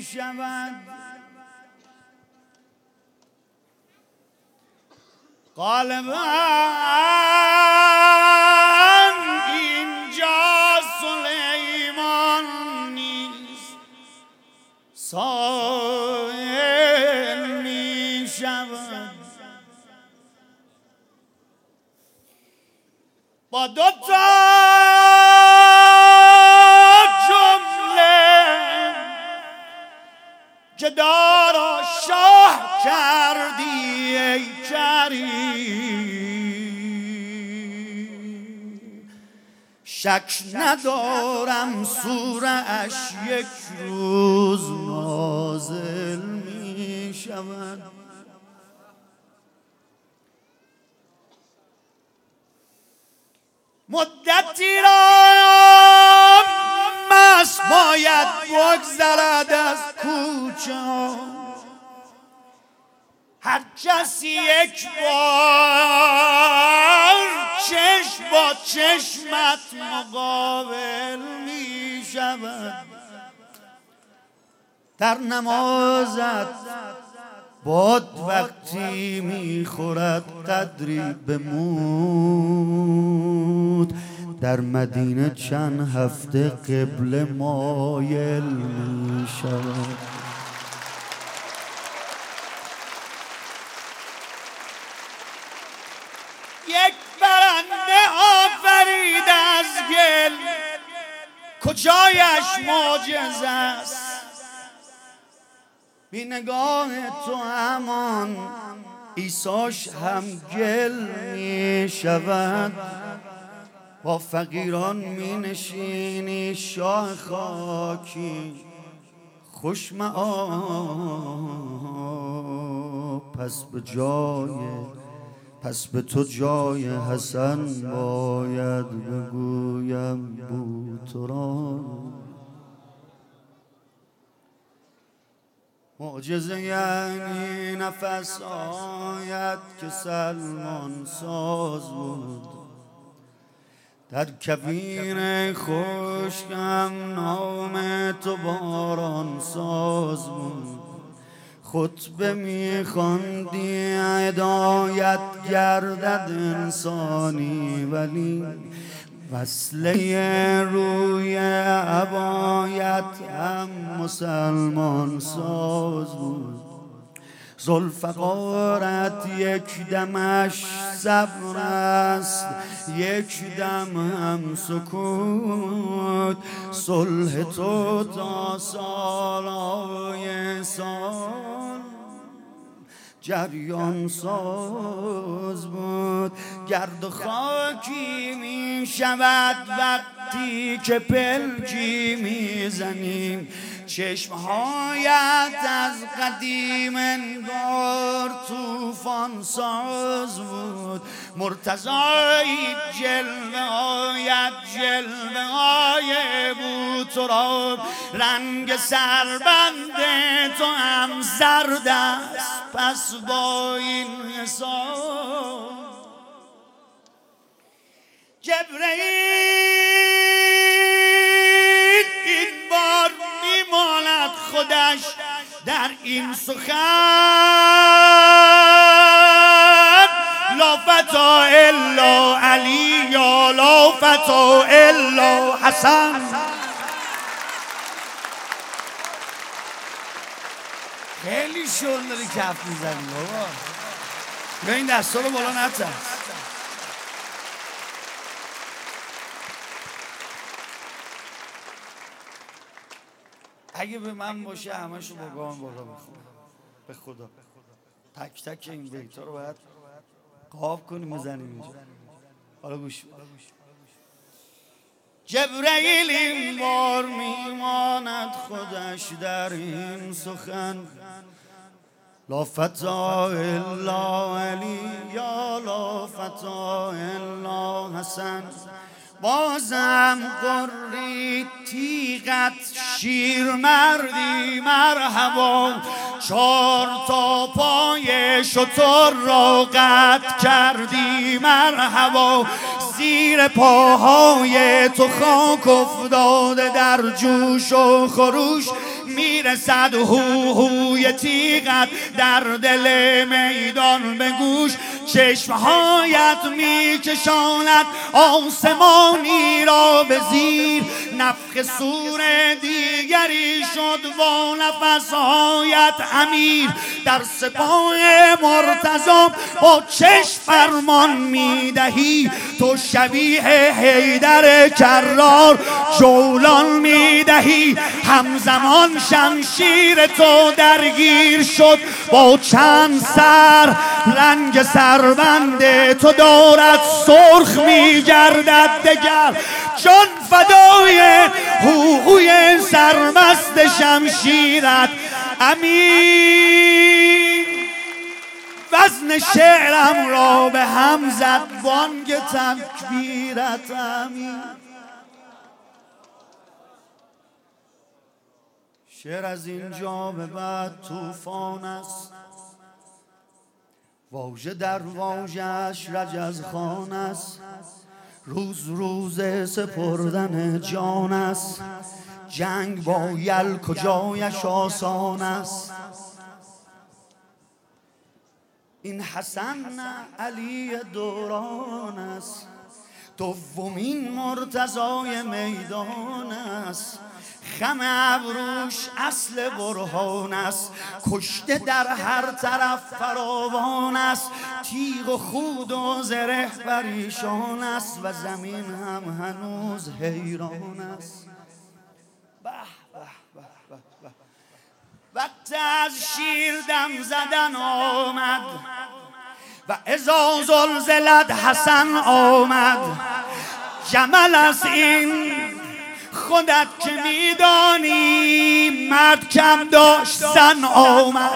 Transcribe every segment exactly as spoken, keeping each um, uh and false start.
شود. غالبا اینجا سلیمان نیست، سائل می شود. با دو تا که دارا شاه کردی ای کریم، شک ندارم سوره‌اش یک روز نازل می شود. مدتی را مست باید بگذرد از کوچه، هر کسی یک بار چشم با چشمت مقابل می شود. در نمازت باد وقتی می خورد قدری بمود، در مدینه چند هفته قبله مایل می شود. یک برنده آفرید از گل، کجایش معجزه است. بی نگاه تو همان عیساش هم گل می شود. با فقیران می نشینی شاه خاکی، خوش معاب پس به جای پس به تو جای حسن باید بگویم بوتران. معجزه یعنی نفس آید که سلمان ساز بود، در کویر خشکم نام تو باران ساز بود. خطبه میخواندی هدایت گردد انسانی، ولی وصله روی عبایت هم مسلمان ساز بود. ذوالفقارت یک دمش صبر است، یک دم هم سکوت. صلح تو تا سالهای سال جریان ساز بود. گرد و خاکی می شود وقتی که پلکی می زنیم. چشمهایت از قدیم انگار طوفان ساز بود. مرتضایی جلوه آید جلوه های بوتراب، رنگ سربند تو هم زرد است پس با این حساب. جبرئیل این بار میماند خودش در این سخن، لا فتا الا علی یا لا فتا الا حسن. خیلی شل داری کف میزنی بابا، به این دستا رو بالا نترس. اگه به من باشه همشو با گام بالا بخونم به خدا. تک تک این بیتا رو باید قاب کنیم بزنیم اینجا. حالا گوش جبرئیل این بار میماند خودش در این سخن، لا فتا الا علی یا لا فتا الا حسن. بازم قری تیغت شیر مردی مرحبا، چار تا پای شتر را قطع کردی مرحبا. زیر پاهای تو خاک افتاده در جوش و خروش، میرسد هو هوی تیغت در دل میدان به گوش، چشمهایت میکشاند آسمانی را به زیر، نفخ صور دیگری شد با نفسهایت امیر، در سپاه مرتضی با چشم فرمان میدهی، تو شبیه حیدر کرار جولان میدهی، همزمان شمشیر تو درگیر شد با چند سر، رنگ سربند تو دارد سرخ میگردد دگر، جان فدای هوهوی سرمست شمشیرت امیر. وزن شعرم را به هم زد بانگ تکبیرت امیر. شعر از اینجا به بعد طوفان است، واژه در واژه‌اش رجزخوان است، روز روز سپردن جان است، جنگ با یل کجایش آسان است. این حسن نه علی دوران است، دومین مرتضای میدان است، خم ابروش اصل برهان است، کشته در هر طرف فراوان است، تیغ و خود و زره پریشان است و زمین هم هنوز حیران است. به به به به به. وقت از شیر دم زدن آمد و اذا زلزلت حسن آمد، جمل از این خودت که میدانی، مرد کم داشت زن آمد.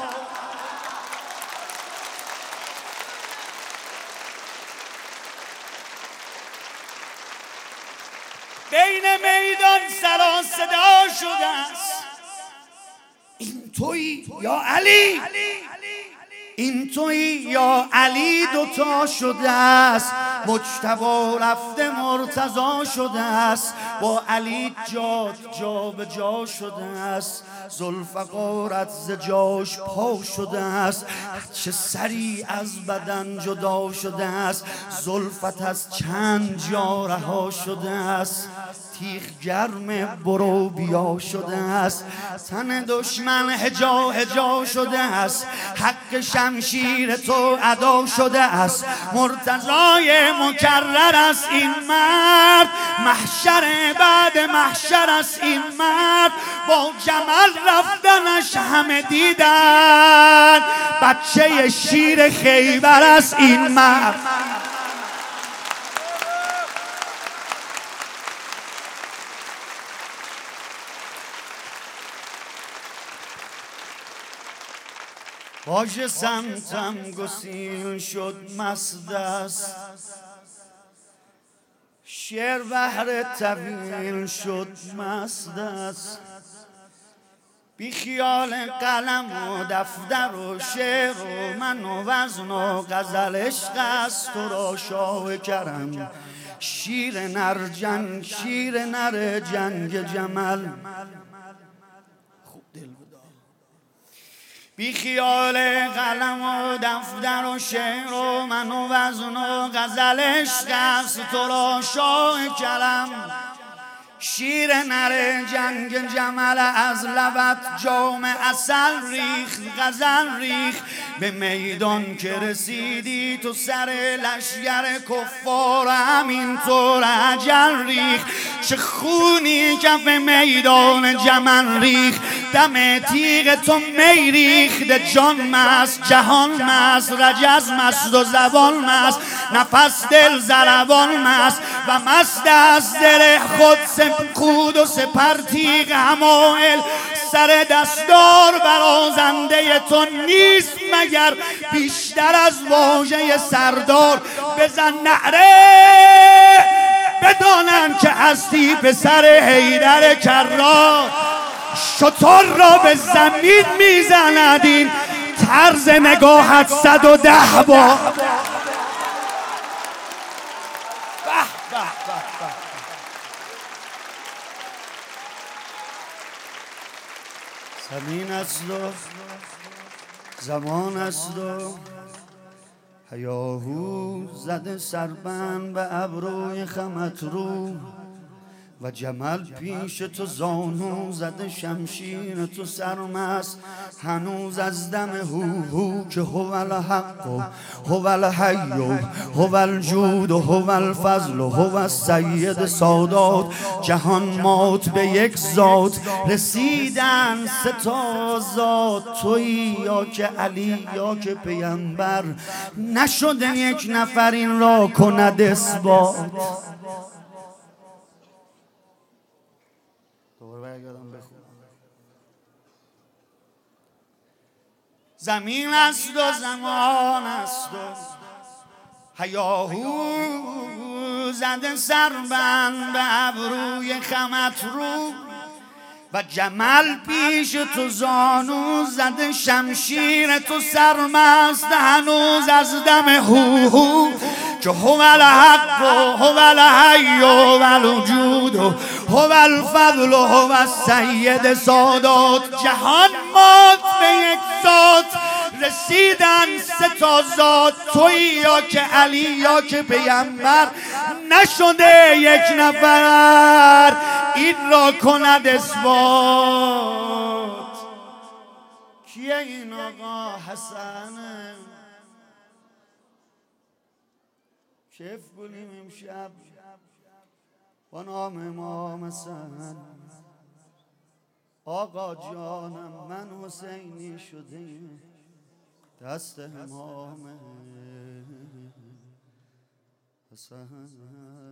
بین میدان سر و صدا شده است، این تویی یا علی؟ این تویی یا علی؟ دوتا شده است، مجتبی رفته مرتضی شده است، با علی جاد جا به جا شده است، ذوالفقارت ز جاش پا شده است، چه سری از بدن جدا شده است، زلفت از چند جا رها شده است، تیغ گرم برو بیا شده است، تن دشمن هجا هجا شده است، حق شمشیر تو ادا شده است، مرتضای مکرر است این مرد، محشر بعد محشر است این مرد، با جمل رفتنش همه دیدن، بچه شیر خیبر است این مرد. باج سمتم گسیل شد مست است، شعر بحر طویل شد مست است، بی خیال قلم و دفتر و شعر و من و وزن و غزل عشق است، تو را شاه کرم شیر نر جنگ، شیر نر جنگ جمل. خوب دل بدا. بی خیال قلم و دفتر و شعر و من و وزن و غزل عشق است، تو را شاه کرم شیر نر جنگ جمل، از لبت جام عسل ریخت غزل ریخت، به میدان که رسیدی تو سر لشگر کفار همینطور اجل ریخت، چه خونی کف میدان جمل ریخت، دم تیغ تو می ریخت، جان مست جهان مست، رجز مست و زبان مست، نفس دل ضربان مست و مست از دل خود خود و سپر تیغ همایل، سر دستار برازنده تو نیست مگر بیشتر از واژه سردار، بزن نعره بدانن که هستی پسر حیدر کرار، شتر را به زمین میزند این طرز نگاهت صد و ده بار. است و زمان است و هیاهو زده سربند به ابروی خمت رو و جمل پیش تو زانو زده شمشیر تو سرمست هنوز از دم هو هو که هو الحق و هو الحی و هو الجود و هو الفضل و هو السید سادات جهان مات به یک ذات رسیدن سه تا ذات تویی یا که علی یا که پیامبر نشده یک نفر این را کند اثبات. زمین است و زمان است و هیاهو زده سربند به ابروی خمت رو و جمل پیش تو زانو زده شمشیر تو سرمست هنوز از دم هو هو که هو الحق و هو الحی و الوجود و هو الفضل و هو السید سادات جهان مات به یک ذات رسیدن سه تا ذات تویی یا که علی یا که پیامبر نشده یک نفر این را کند اثبات. کیه این آقا حسنه؟ کیف کنیم امشب با نام امام حسن. آقا جانم من حسینی شده دست امام حسن.